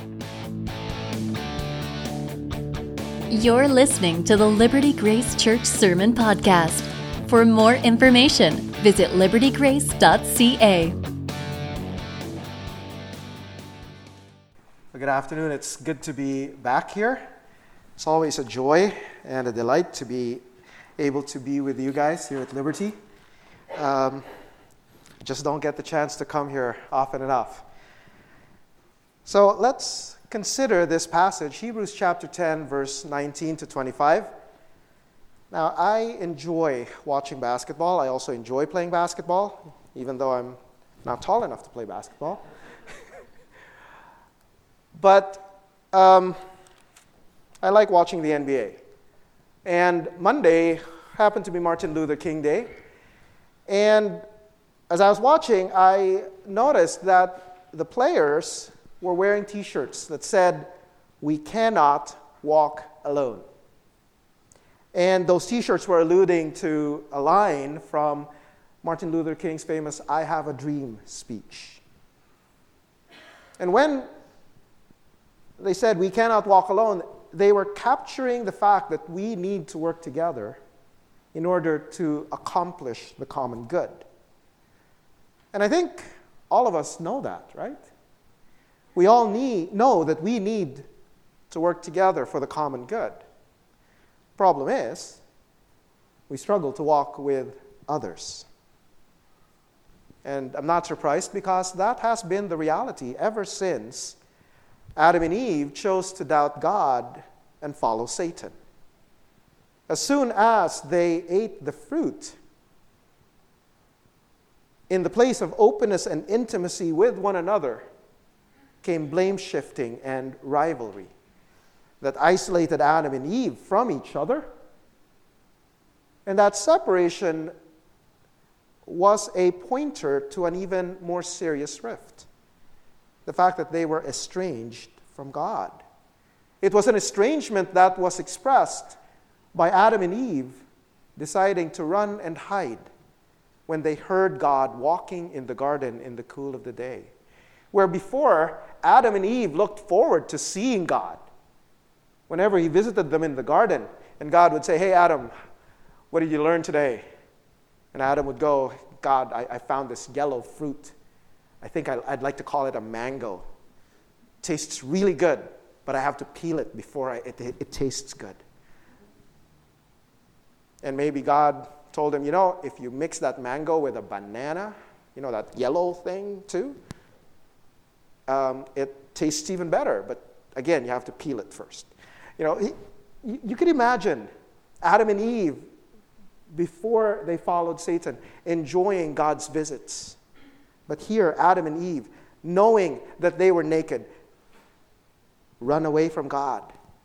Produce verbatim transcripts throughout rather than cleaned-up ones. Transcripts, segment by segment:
You're listening to the Liberty Grace Church Sermon Podcast. For more information, visit liberty grace dot c a. Good afternoon. It's good to be back here. It's always a joy and a delight to be able to be with you guys here at Liberty. Um, just don't get the chance to come here often enough. So let's consider this passage, Hebrews chapter ten, verse nineteen to twenty-five. Now, I enjoy watching basketball. I also enjoy playing basketball, even though I'm not tall enough to play basketball. But um, I like watching the N B A. And Monday happened to be Martin Luther King Day. And as I was watching, I noticed that the players were wearing t-shirts that said, "We cannot walk alone." And those t-shirts were alluding to a line from Martin Luther King's famous "I Have a Dream" speech. And when they said, "We cannot walk alone," they were capturing the fact that we need to work together in order to accomplish the common good. And I think all of us know that, right? We all need, know that we need to work together for the common good. Problem is, we struggle to walk with others. And I'm not surprised, because that has been the reality ever since Adam and Eve chose to doubt God and follow Satan. As soon as they ate the fruit, in the place of openness and intimacy with one another, came blame shifting and rivalry that isolated Adam and Eve from each other. And that separation was a pointer to an even more serious rift. The fact that they were estranged from God. It was an estrangement that was expressed by Adam and Eve deciding to run and hide when they heard God walking in the garden in the cool of the day. Where before, Adam and Eve looked forward to seeing God. Whenever he visited them in the garden, and God would say, "Hey, Adam, what did you learn today?" And Adam would go, "God, I, I found this yellow fruit. I think I, I'd like to call it a mango. It tastes really good, but I have to peel it before I, it, it, it tastes good." And maybe God told him, "You know, if you mix that mango with a banana, you know, that yellow thing too, um, it tastes even better. But again, you have to peel it first." You know, he, you, you could imagine Adam and Eve, before they followed Satan, enjoying God's visits. But here, Adam and Eve, knowing that they were naked, run away from God.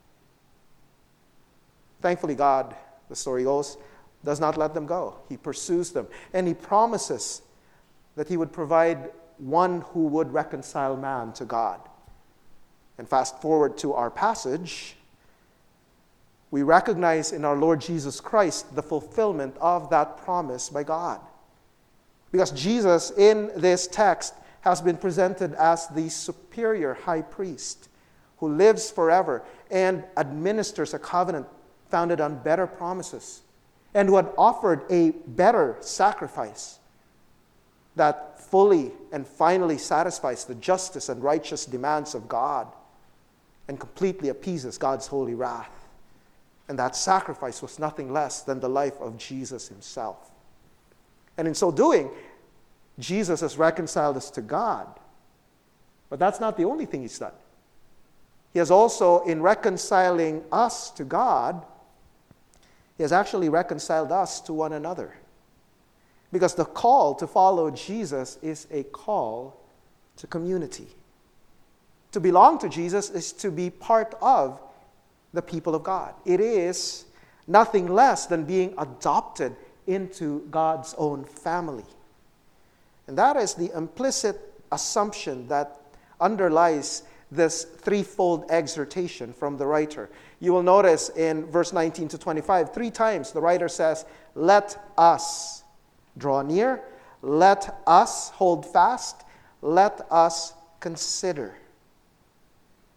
Thankfully, God, the story goes, does not let them go. He pursues them. And he promises that he would provide one who would reconcile man to God. And fast forward to our passage, we recognize in our Lord Jesus Christ the fulfillment of that promise by God. Because Jesus, in this text, has been presented as the superior high priest who lives forever and administers a covenant founded on better promises, and who had offered a better sacrifice that fully and finally satisfies the justice and righteous demands of God and completely appeases God's holy wrath. And that sacrifice was nothing less than the life of Jesus himself. And in so doing, Jesus has reconciled us to God. But that's not the only thing he's done. He has also, in reconciling us to God, he has actually reconciled us to one another. Because the call to follow Jesus is a call to community. To belong to Jesus is to be part of the people of God. It is nothing less than being adopted into God's own family. And that is the implicit assumption that underlies this threefold exhortation from the writer. You will notice in verse nineteen to twenty-five, three times the writer says, let us draw near, let us hold fast, let us consider.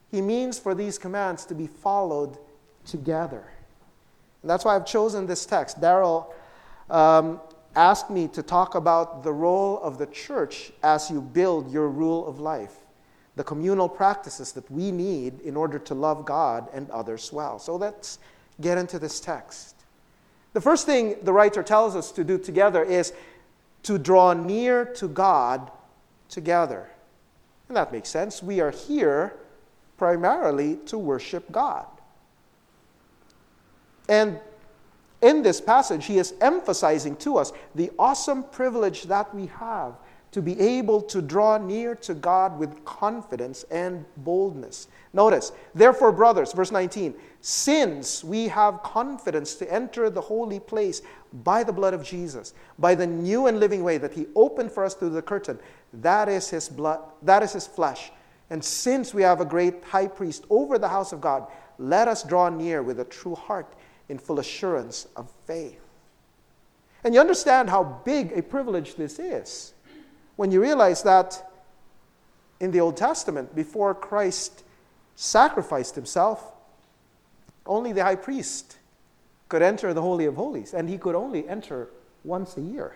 He means for these commands to be followed together. And that's why I've chosen this text. Daryl um, asked me to talk about the role of the church as you build your rule of life, the communal practices that we need in order to love God and others well. So let's get into this text. The first thing the writer tells us to do together is to draw near to God together. And that makes sense. We are here primarily to worship God. And in this passage, he is emphasizing to us the awesome privilege that we have to be able to draw near to God with confidence and boldness. Notice, therefore, brothers, verse nineteen, since we have confidence to enter the holy place by the blood of Jesus, by the new and living way that he opened for us through the curtain, that is his blood, that is his flesh. And since we have a great high priest over the house of God, let us draw near with a true heart in full assurance of faith. And you understand how big a privilege this is when you realize that in the Old Testament, before Christ sacrificed himself, only the high priest could enter the Holy of Holies, and he could only enter once a year.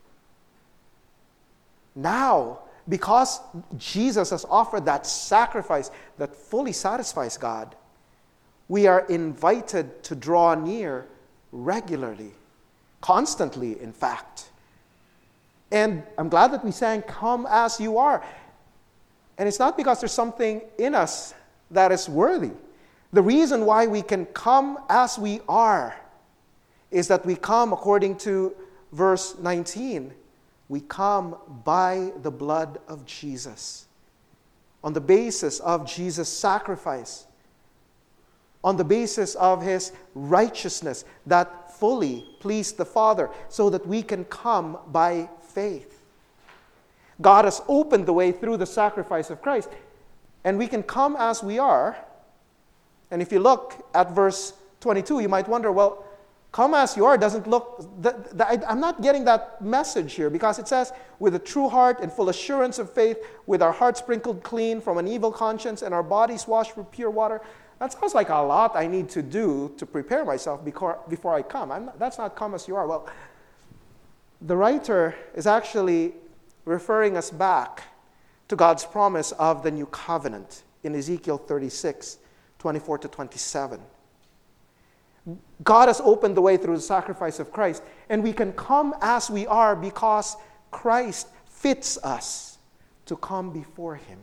Now, because Jesus has offered that sacrifice that fully satisfies God, we are invited to draw near regularly, constantly, in fact. And I'm glad that we sang, "Come as you are." And it's not because there's something in us that is worthy. The reason why we can come as we are is that we come, according to verse nineteen, we come by the blood of Jesus. On the basis of Jesus' sacrifice, on the basis of his righteousness that fully pleased the Father, so that we can come by faith. God has opened the way through the sacrifice of Christ, and we can come as we are. And if you look at verse twenty-two, you might wonder, well, come as you are doesn't look, the, the, I, I'm not getting that message here, because it says, with a true heart and full assurance of faith, with our hearts sprinkled clean from an evil conscience and our bodies washed with pure water. That sounds like a lot I need to do to prepare myself before, before I come. I'm not, that's not come as you are. Well, the writer is actually referring us back to God's promise of the new covenant in Ezekiel thirty-six, twenty-four to twenty-seven. God has opened the way through the sacrifice of Christ, and we can come as we are because Christ fits us to come before him.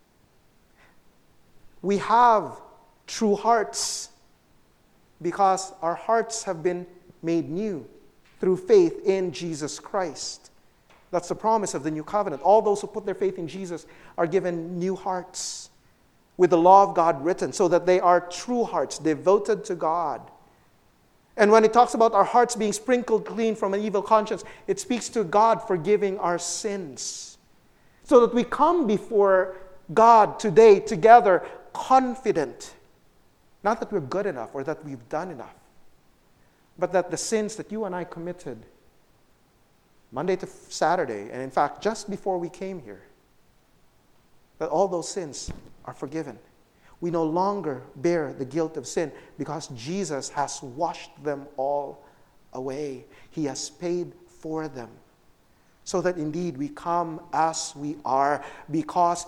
We have true hearts because our hearts have been made new through faith in Jesus Christ. That's the promise of the new covenant. All those who put their faith in Jesus are given new hearts with the law of God written, so that they are true hearts devoted to God. And when it talks about our hearts being sprinkled clean from an evil conscience, it speaks to God forgiving our sins, so that we come before God today together confident. Not that we're good enough or that we've done enough, but that the sins that you and I committed Monday to Saturday, and in fact, just before we came here, that all those sins are forgiven. We no longer bear the guilt of sin because Jesus has washed them all away. He has paid for them. So that indeed we come as we are because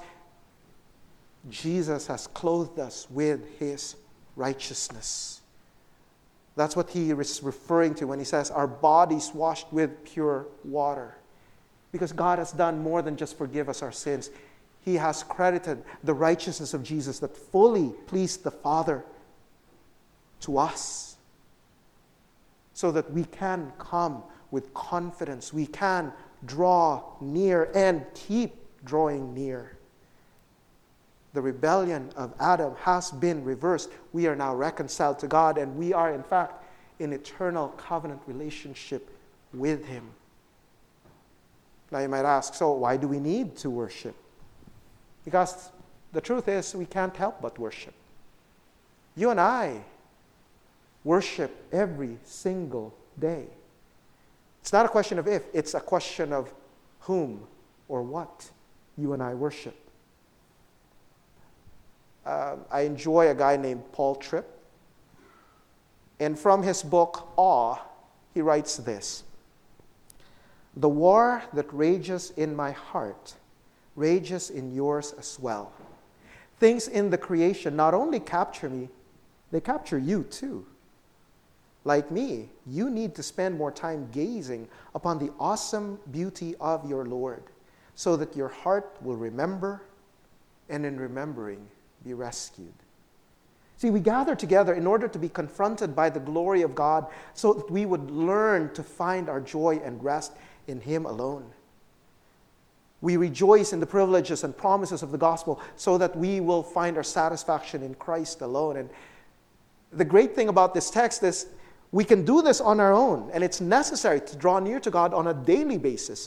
Jesus has clothed us with his righteousness. That's what he is referring to when he says our bodies washed with pure water. Because God has done more than just forgive us our sins. He has credited the righteousness of Jesus that fully pleased the Father to us, so that we can come with confidence. We can draw near and keep drawing near. The rebellion of Adam has been reversed. We are now reconciled to God, and we are, in fact, in eternal covenant relationship with him. Now you might ask, so why do we need to worship? Because the truth is, we can't help but worship. You and I worship every single day. It's not a question of if, it's a question of whom or what you and I worship. uh, I enjoy a guy named Paul Tripp. And from his book, Awe, he writes this: "The war that rages in my heart rages in yours as well. Things in the creation not only capture me, they capture you too. Like me, you need to spend more time gazing upon the awesome beauty of your Lord, so that your heart will remember, and in remembering, be rescued." See, we gather together in order to be confronted by the glory of God, so that we would learn to find our joy and rest in Him alone. We rejoice in the privileges and promises of the gospel, so that we will find our satisfaction in Christ alone. And the great thing about this text is we can do this on our own, and it's necessary to draw near to God on a daily basis.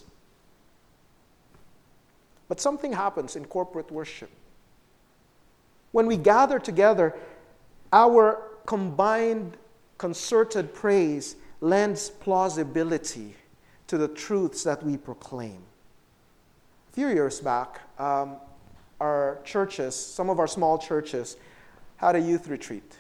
But something happens in corporate worship. When we gather together, our combined, concerted praise lends plausibility to the truths that we proclaim. A few years back, um, our churches, some of our small churches, had a youth retreat.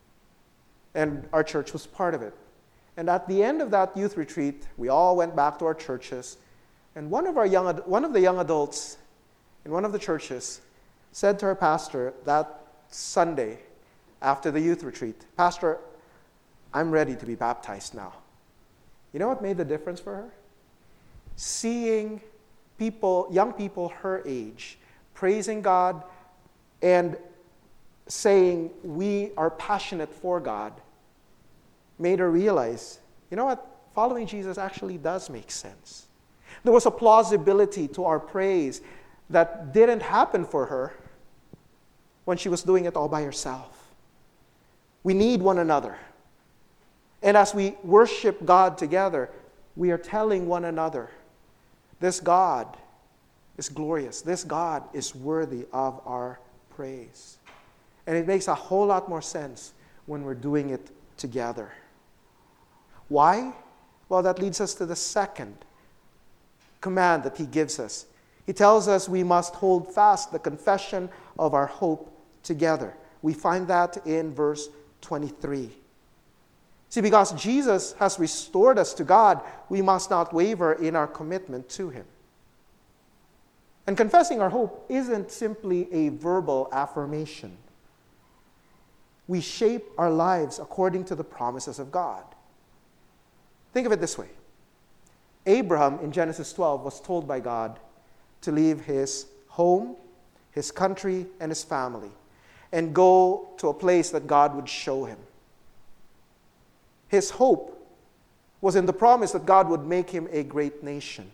And our church was part of it. And at the end of that youth retreat, we all went back to our churches. And one of our young, one of the young adults in one of the churches said to our pastor that Sunday after the youth retreat, "Pastor, I'm ready to be baptized now." You know what made the difference for her? Seeing people, young people her age, praising God and saying we are passionate for God, made her realize, you know what, following Jesus actually does make sense. There was a plausibility to our praise that didn't happen for her when she was doing it all by herself. We need one another. And as we worship God together, we are telling one another, this God is glorious. This God is worthy of our praise. And it makes a whole lot more sense when we're doing it together. Why? Well, that leads us to the second command that He gives us. He tells us we must hold fast the confession of our hope together. We find that in verse twenty-three. See, because Jesus has restored us to God, we must not waver in our commitment to Him. And confessing our hope isn't simply a verbal affirmation. We shape our lives according to the promises of God. Think of it this way. Abraham in Genesis twelve was told by God to leave his home, his country, and his family, and go to a place that God would show him. His hope was in the promise that God would make him a great nation.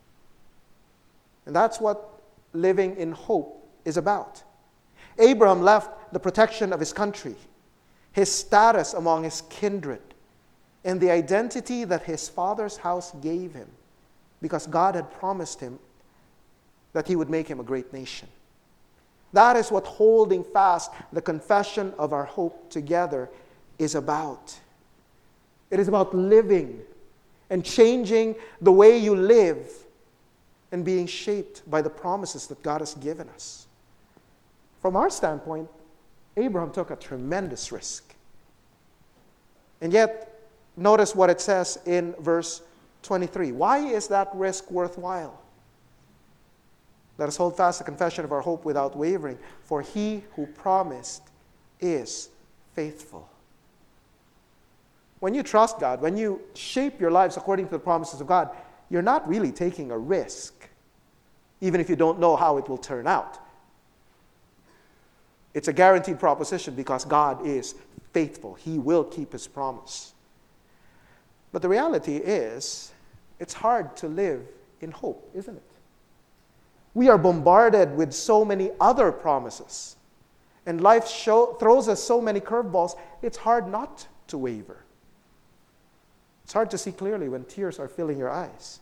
And that's what living in hope is about. Abraham left the protection of his country, his status among his kindred, and the identity that his father's house gave him, because God had promised him that He would make him a great nation. That is what holding fast the confession of our hope together is about. It is about living and changing the way you live and being shaped by the promises that God has given us. From our standpoint, Abraham took a tremendous risk. And yet, notice what it says in verse twenty-three. Why is that risk worthwhile? Let us hold fast the confession of our hope without wavering, for He who promised is faithful. When you trust God, when you shape your lives according to the promises of God, you're not really taking a risk, even if you don't know how it will turn out. It's a guaranteed proposition because God is faithful. He will keep His promise. But the reality is, it's hard to live in hope, isn't it? We are bombarded with so many other promises. And life show, throws us so many curveballs, it's hard not to waver. It's hard to see clearly when tears are filling your eyes.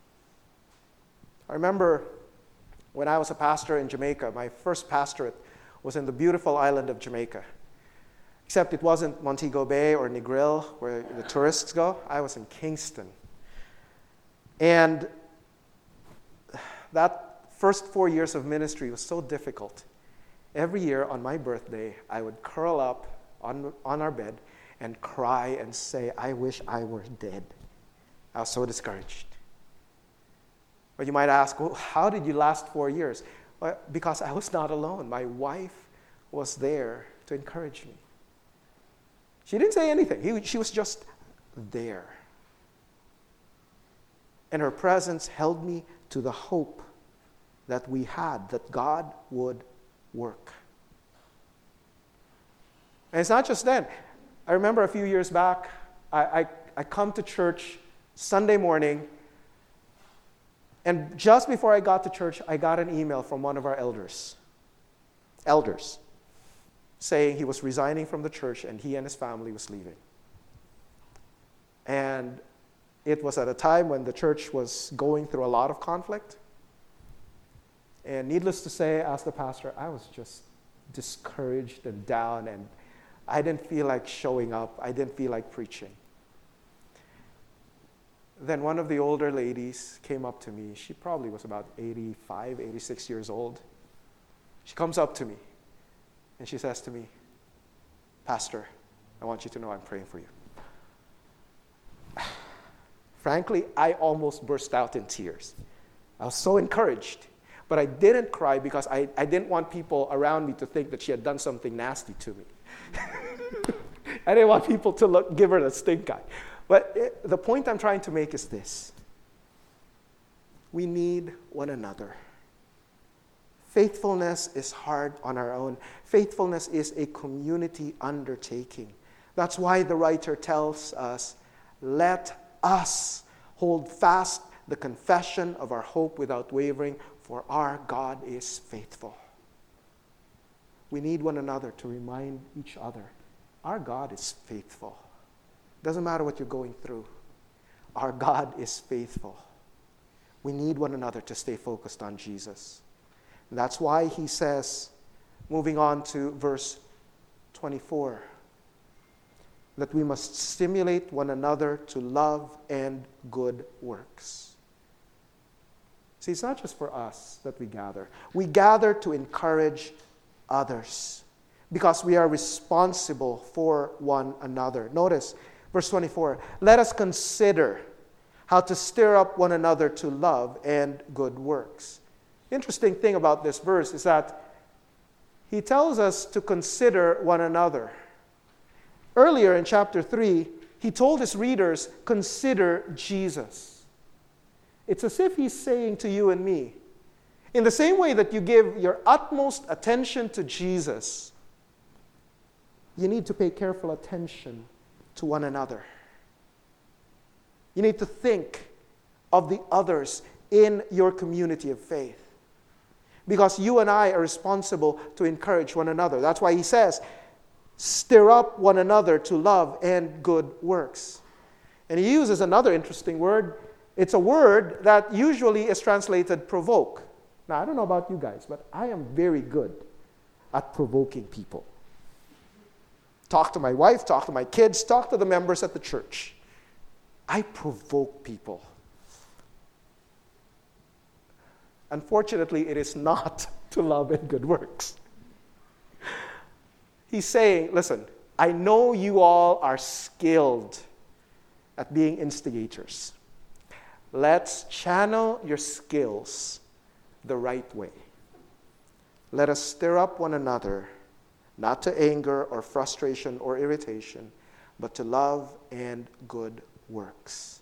I remember when I was a pastor in Jamaica, my first pastorate was in the beautiful island of Jamaica. Except it wasn't Montego Bay or Negril where the tourists go. I was in Kingston. And that first four years of ministry was so difficult. every year on my birthday, I would curl up on, on our bed and cry and say, I wish I were dead. I was so discouraged. But you might ask, well, how did you last four years? Well, because I was not alone. My wife was there to encourage me. She didn't say anything. He, she was just there. And her presence held me to the hope that we had, that God would work. And it's not just then. I remember a few years back, I, I, I come to church Sunday morning, and just before I got to church, I got an email from one of our elders, elders, saying he was resigning from the church and he and his family was leaving. And it was at a time when the church was going through a lot of conflict. And needless to say, as the pastor, I was just discouraged and down, and I didn't feel like showing up. I didn't feel like preaching. Then one of the older ladies came up to me. She probably was about eighty-five, eighty-six years old. She comes up to me and she says to me, Pastor, I want you to know I'm praying for you. Frankly, I almost burst out in tears. I was so encouraged. But I didn't cry because I, I didn't want people around me to think that she had done something nasty to me. I didn't want people to look, give her the stink eye. But it, the point I'm trying to make is this. We need one another. Faithfulness is hard on our own. Faithfulness is a community undertaking. That's why the writer tells us, let us hold fast the confession of our hope without wavering, for our God is faithful. We need one another to remind each other, our God is faithful. Doesn't matter what you're going through. Our God is faithful. We need one another to stay focused on Jesus. And that's why he says, moving on to verse twenty-four, that we must stimulate one another to love and good works. See, it's not just for us that we gather. We gather to encourage others because we are responsible for one another. Notice, verse twenty-four, let us consider how to stir up one another to love and good works. The interesting thing about this verse is that he tells us to consider one another. Earlier in chapter three, he told his readers, consider Jesus. It's as if he's saying to you and me, in the same way that you give your utmost attention to Jesus, you need to pay careful attention to one another. You need to think of the others in your community of faith. Because you and I are responsible to encourage one another. That's why he says, stir up one another to love and good works. And he uses another interesting word. It's a word that usually is translated provoke. Now, I don't know about you guys, but I am very good at provoking people. Talk to my wife, talk to my kids, talk to the members at the church. I provoke people. Unfortunately, it is not to love and good works. He's saying, listen, I know you all are skilled at being instigators. Let's channel your skills the right way. Let us stir up one another, not to anger or frustration or irritation, but to love and good works.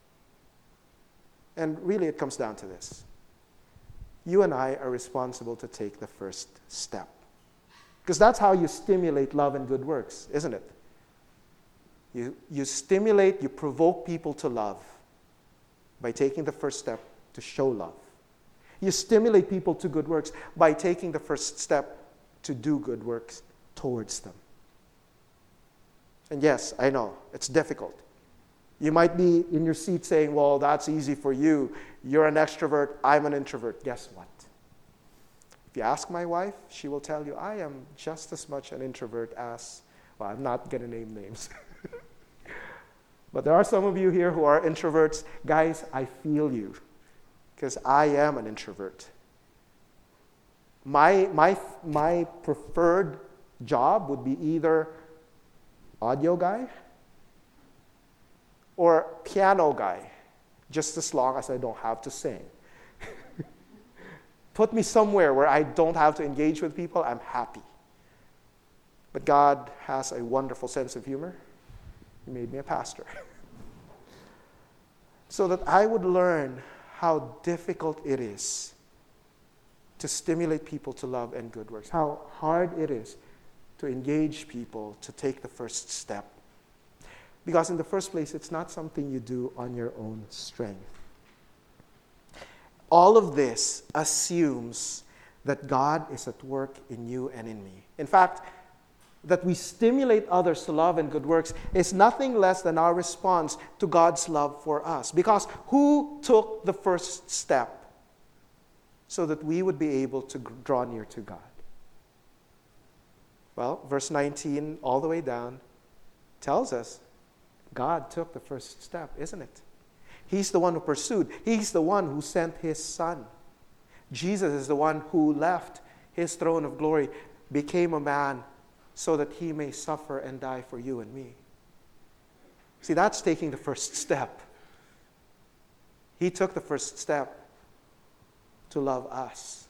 And really it comes down to this. You and I are responsible to take the first step. Because that's how you stimulate love and good works, isn't it? You, you stimulate, you provoke people to love by taking the first step to show love. You stimulate people to good works by taking the first step to do good works towards them. And yes, I know, it's difficult. You might be in your seat saying, well, that's easy for you. You're an extrovert, I'm an introvert. Guess what? If you ask my wife, she will tell you, I am just as much an introvert as, well, I'm not going to name names. But there are some of you here who are introverts. Guys, I feel you, because I am an introvert. My, my, my preferred job would be either audio guy or piano guy, just as long as I don't have to sing. Put me somewhere where I don't have to engage with people, I'm happy. But God has a wonderful sense of humor. He made me a pastor. So that I would learn how difficult it is to stimulate people to love and good works, how hard it is to engage people to take the first step. Because in the first place, it's not something you do on your own strength. All of this assumes that God is at work in you and in me. In fact, that we stimulate others to love and good works is nothing less than our response to God's love for us. Because who took the first step so that we would be able to draw near to God? Well, verse nineteen all the way down tells us God took the first step, isn't it? He's the one who pursued. He's the one who sent His Son. Jesus is the one who left His throne of glory, became a man, so that He may suffer and die for you and me. See, that's taking the first step. He took the first step to love us.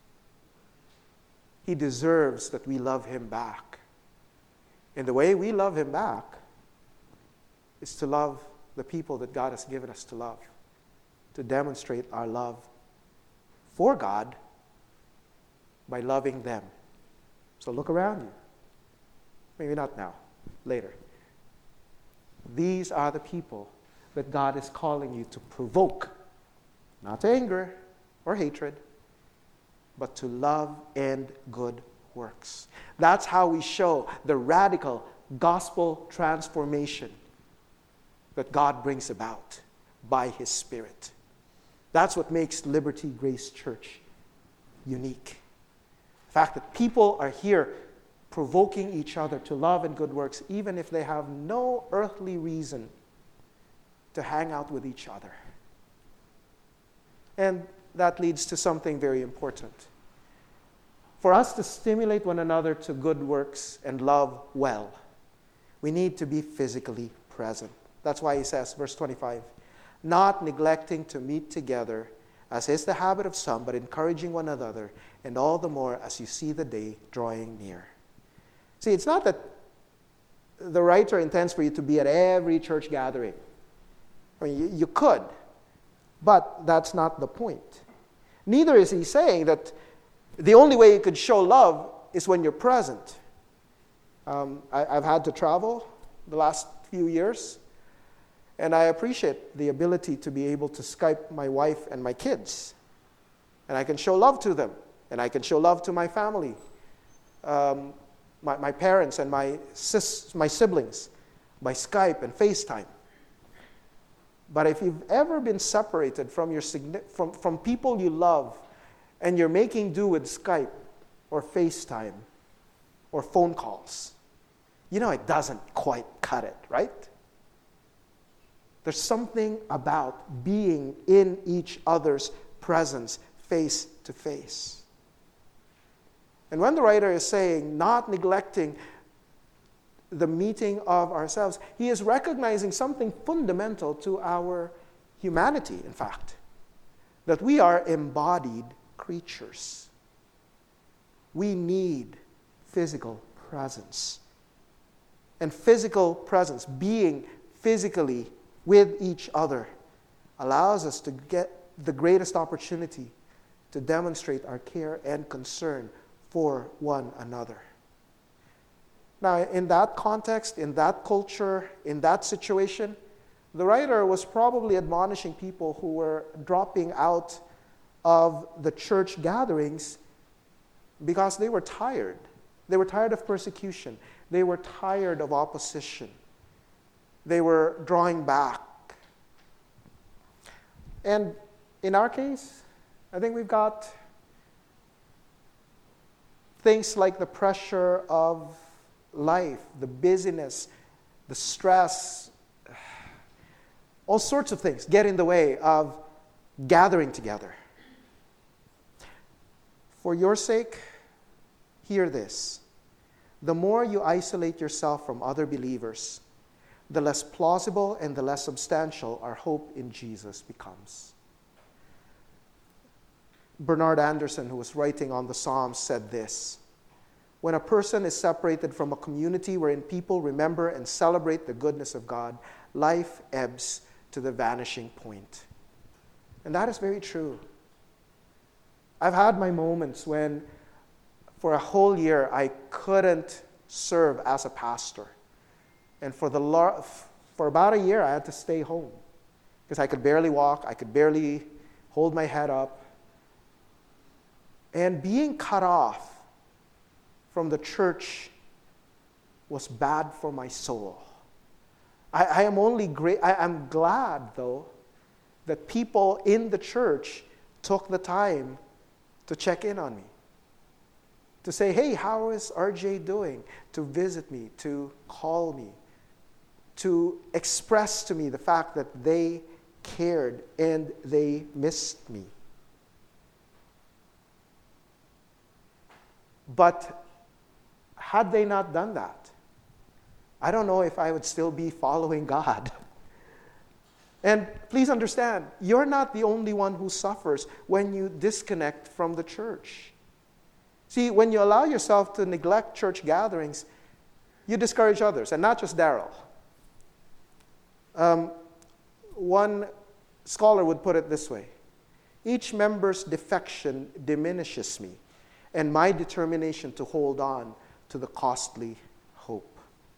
He deserves that we love Him back. And the way we love Him back is to love the people that God has given us to love, to demonstrate our love for God by loving them. So look around you. Maybe not now, later. These are the people that God is calling you to provoke, not to anger or hatred, but to love and good works. That's how we show the radical gospel transformation that God brings about by His Spirit. That's what makes Liberty Grace Church unique. The fact that people are here provoking each other to love and good works, even if they have no earthly reason to hang out with each other. And that leads to something very important. For us to stimulate one another to good works and love well, we need to be physically present. That's why he says, verse twenty-five, not neglecting to meet together, as is the habit of some, but encouraging one another, and all the more as you see the day drawing near. See, it's not that the writer intends for you to be at every church gathering. I mean, you, you could, but that's not the point. Neither is he saying that the only way you could show love is when you're present. Um, I, I've had to travel the last few years, and I appreciate the ability to be able to Skype my wife and my kids. And I can show love to them, and I can show love to my family, um, my, my parents and my, sis, my siblings by Skype and FaceTime. But if you've ever been separated from, your, from, from people you love, and you're making do with Skype or FaceTime or phone calls, you know it doesn't quite cut it, right? There's something about being in each other's presence face to face. And when the writer is saying not neglecting the meeting of ourselves, he is recognizing something fundamental to our humanity, in fact, that we are embodied creatures. We need physical presence. And physical presence, being physically with each other, allows us to get the greatest opportunity to demonstrate our care and concern for one another. Now, in that context, in that culture, in that situation, the writer was probably admonishing people who were dropping out of the church gatherings because they were tired. They were tired of persecution. They were tired of opposition. They were drawing back. And in our case, I think we've got things like the pressure of life, the busyness, the stress, all sorts of things get in the way of gathering together. For your sake, hear this. The more you isolate yourself from other believers, the less plausible and the less substantial our hope in Jesus becomes. Bernard Anderson, who was writing on the Psalms, said this: when a person is separated from a community wherein people remember and celebrate the goodness of God, life ebbs to the vanishing point. And that is very true. I've had my moments when, for a whole year, I couldn't serve as a pastor. And for, the for about a year, I had to stay home because I could barely walk, I could barely hold my head up. And being cut off from the church was bad for my soul. I, I am only great. I am glad, though, that people in the church took the time to check in on me, to say, hey, how is R J doing? To visit me, to call me, to express to me the fact that they cared and they missed me. But had they not done that, I don't know if I would still be following God. And please understand, you're not the only one who suffers when you disconnect from the church. See, when you allow yourself to neglect church gatherings, you discourage others, and not just Daryl. Um, one scholar would put it this way: each member's defection diminishes me, and my determination to hold on to the costly hope.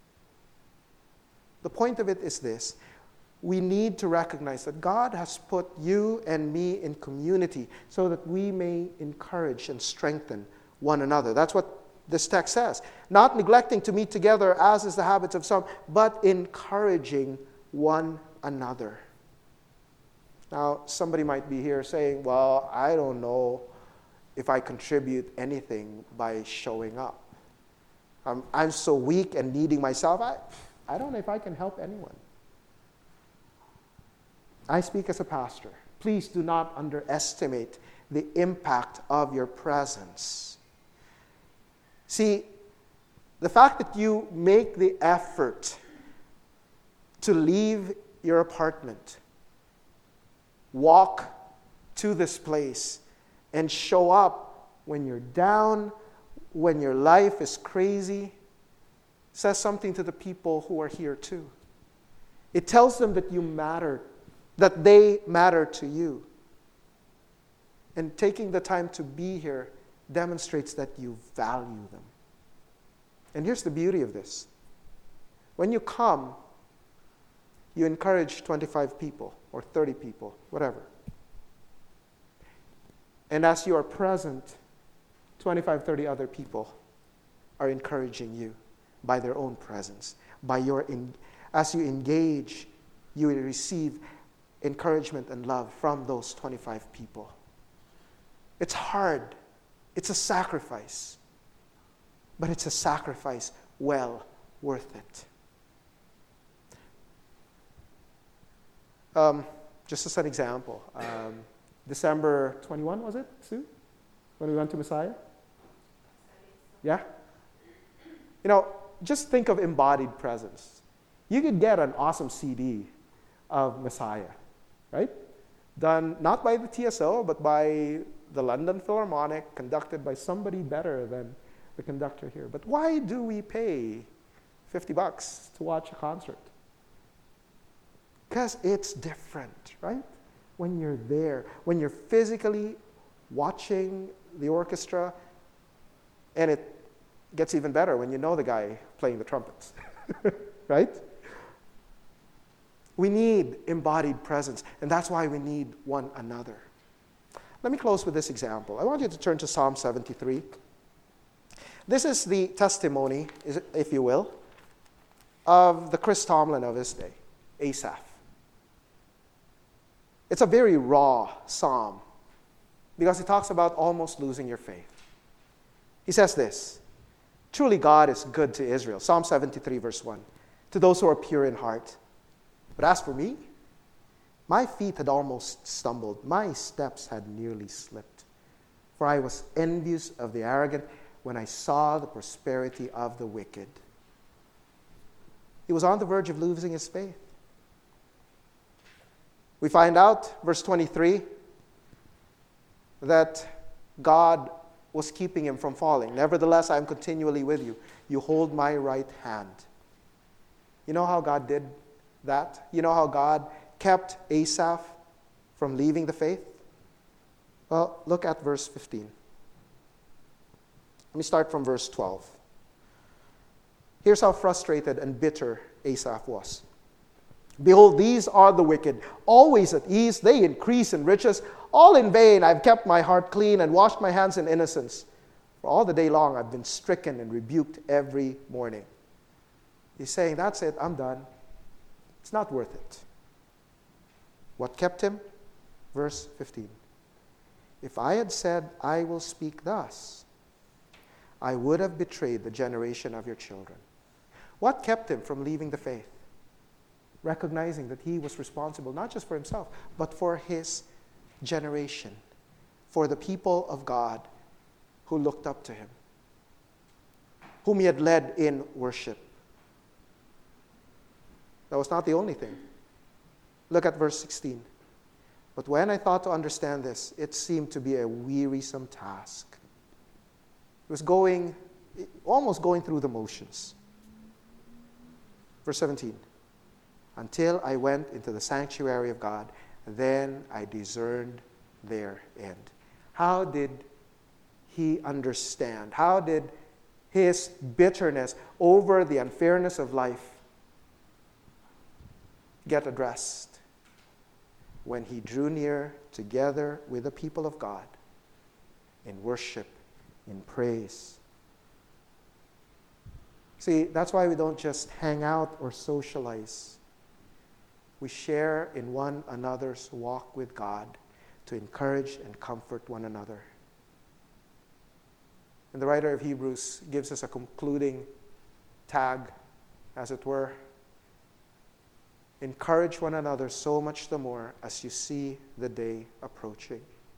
The point of it is this: we need to recognize that God has put you and me in community so that we may encourage and strengthen one another. That's what this text says. Not neglecting to meet together, as is the habit of some, but encouraging one another. Now, somebody might be here saying, well, I don't know if I contribute anything by showing up. Um, I'm so weak and needing myself. I, I don't know if I can help anyone. I speak as a pastor. Please do not underestimate the impact of your presence. See, the fact that you make the effort to leave your apartment, walk to this place, and show up when you're down, when your life is crazy, says something to the people who are here too. It tells them that you matter, that they matter to you. And taking the time to be here demonstrates that you value them. And here's the beauty of this. When you come, you encourage twenty-five people or thirty people, whatever. And as you are present, twenty-five, thirty other people are encouraging you by their own presence. By your in, as you engage, you will receive encouragement and love from those twenty-five people. It's hard. It's a sacrifice. But it's a sacrifice well worth it. Um, just as an example, um, December twenty-first, was it, Sue? When we went to Messiah? Yeah? You know, just think of embodied presence. You could get an awesome C D of Messiah, right? Done not by the T S O, but by the London Philharmonic, conducted by somebody better than the conductor here. But why do we pay fifty bucks to watch a concert? Because it's different, right? When you're there, when you're physically watching the orchestra, and it gets even better when you know the guy playing the trumpets, right? We need embodied presence, and that's why we need one another. Let me close with this example. I want you to turn to Psalm seventy-three. This is the testimony, if you will, of the Chris Tomlin of his day, Asaph. It's a very raw psalm because he talks about almost losing your faith. He says this: truly God is good to Israel. Psalm seventy-three, verse one. To those who are pure in heart. But as for me, my feet had almost stumbled. My steps had nearly slipped. For I was envious of the arrogant when I saw the prosperity of the wicked. He was on the verge of losing his faith. We find out, verse twenty-three, that God was keeping him from falling. Nevertheless, I am continually with you. You hold my right hand. You know how God did that? You know how God kept Asaph from leaving the faith? Well, look at verse fifteen. Let me start from verse twelve. Here's how frustrated and bitter Asaph was. Behold, these are the wicked, always at ease. They increase in riches. All in vain. I've kept my heart clean and washed my hands in innocence. For all the day long I've been stricken and rebuked every morning. He's saying, that's it, I'm done. It's not worth it. What kept him? Verse fifteen. If I had said, I will speak thus, I would have betrayed the generation of your children. What kept him from leaving the faith? Recognizing that he was responsible not just for himself, but for his generation, for the people of God who looked up to him, whom he had led in worship. That was not the only thing. Look at verse sixteen. But when I thought to understand this, it seemed to be a wearisome task. It was going, almost going through the motions. Verse seventeen. Until I went into the sanctuary of God, then I discerned their end. How did he understand? How did his bitterness over the unfairness of life get addressed? When he drew near together with the people of God in worship, in praise. See, that's why we don't just hang out or socialize. We share in one another's walk with God to encourage and comfort one another. And the writer of Hebrews gives us a concluding tag, as it were. Encourage one another so much the more as you see the day approaching.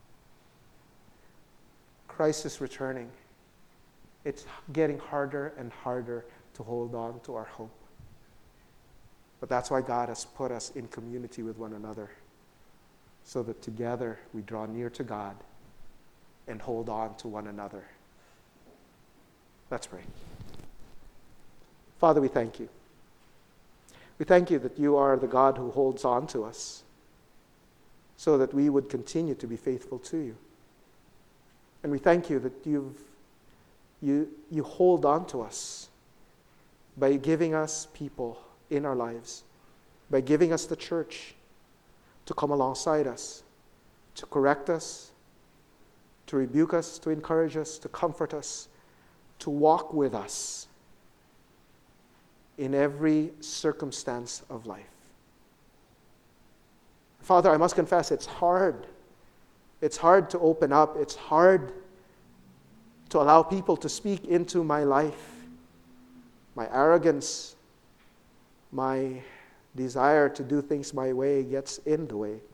Christ is returning. It's getting harder and harder to hold on to our hope. But that's why God has put us in community with one another, so that together we draw near to God and hold on to one another. Let's pray. Father, we thank you. We thank you that you are the God who holds on to us so that we would continue to be faithful to you. And we thank you that you've, you, you hold on to us by giving us people in our lives, by giving us the church to come alongside us, to correct us, to rebuke us, to encourage us, to comfort us, to walk with us in every circumstance of life. Father, I must confess, it's hard. It's hard to open up. It's hard to allow people to speak into my life. My arrogance, my desire to do things my way gets in the way.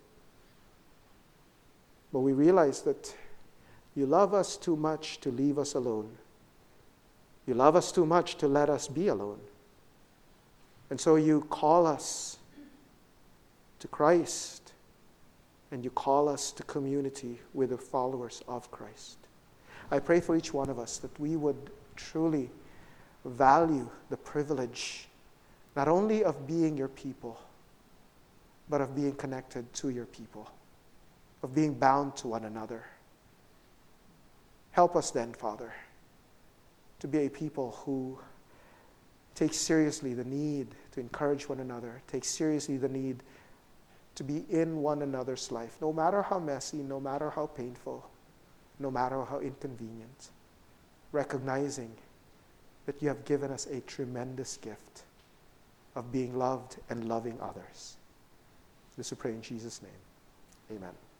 But we realize that you love us too much to leave us alone. You love us too much to let us be alone. And so you call us to Christ, and you call us to community with the followers of Christ. I pray for each one of us that we would truly value the privilege not only of being your people, but of being connected to your people, of being bound to one another. Help us then, Father, to be a people who take seriously the need to encourage one another, take seriously the need to be in one another's life, no matter how messy, no matter how painful, no matter how inconvenient, recognizing that you have given us a tremendous gift of being loved and loving others. This we pray in Jesus' name. Amen.